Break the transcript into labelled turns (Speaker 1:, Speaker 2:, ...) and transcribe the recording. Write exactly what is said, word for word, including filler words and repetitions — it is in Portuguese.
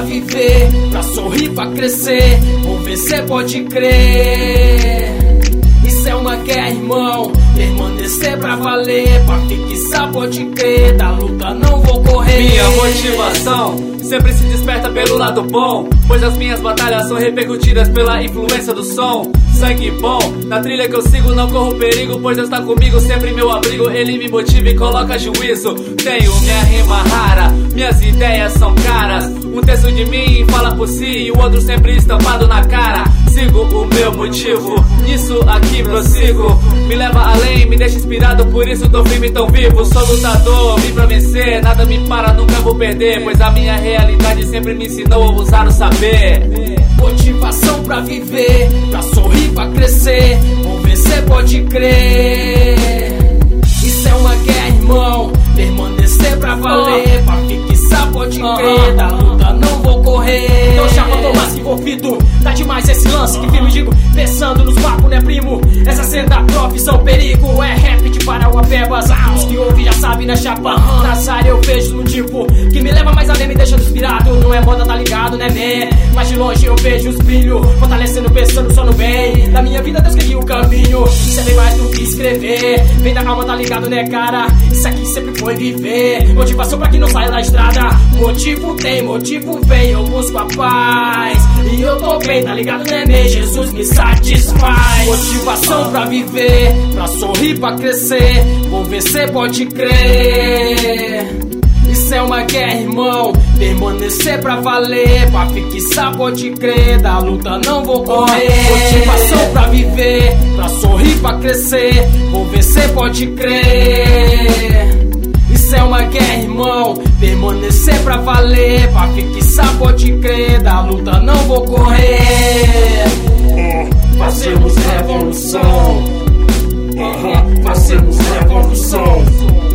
Speaker 1: pra viver, pra sorrir, pra crescer. Vou vencer, pode crer. Isso é uma guerra, irmão, permanecer pra valer. Pra fixar, pode crer, da luta não vou correr.
Speaker 2: Minha motivação sempre se desperta pelo lado bom, pois as minhas batalhas são repercutidas pela influência do som. Sangue bom, na trilha que eu sigo não corro perigo, pois Deus tá comigo, sempre meu abrigo. Ele me motiva e coloca juízo. Tenho minha rima rara, minhas ideias são caras. Um terço de mim fala por si e o outro sempre estampado na cara. Sigo o meu motivo, nisso aqui prossigo. Me leva além, me deixa inspirado, por isso tô firme e tão vivo. Sou lutador, vim pra vencer, nada me para, nunca vou perder, pois a minha realidade sempre me ensinou a usar o saber.
Speaker 1: Motivação pra viver, pra sorrir, pra crescer. Vou vencer, pode crer. Isso é uma guerra, irmão, permanecer pra valer. Pra fixar, pode crer, da luta não vou correr.
Speaker 3: Eu já tô mais que envolvido, tá demais esse lance que firme digo, pensando nos papos, né primo? Essa cena da profissão perigo, é rap de Parauapebas. Os que ouvem já sabem, né chapa? Nas áreas eu vejo no tipo que me leva mais além, me deixando inspirado. Não é moda, tá ligado, né man? Mas de longe eu vejo os brilhos, fortalecendo, pensando só no bem. Da minha vida Deus queria o caminho, isso é bem mais do que escrever. Vem da alma, tá ligado, né cara? Isso aqui sempre foi viver. Motivação pra quem não sai da estrada. Motivo tem, motivo vem, eu busco a paz. E eu tô bem, tá ligado, né man? Jesus me satisfaz.
Speaker 1: Motivação pra viver, pra sorrir, pra crescer. Vou vencer, pode crer. Isso é uma guerra, irmão, permanecer pra valer. Pra fixar, pode crer, da luta não vou correr. Motivação pra viver, pra sorrir, pra crescer. Vou vencer, pode crer. Isso é uma guerra, irmão, permanecer pra valer. Pra fixar, pode crer, da luta não vou correr.
Speaker 4: Fazemos revolução, uhum. Fazemos revolução.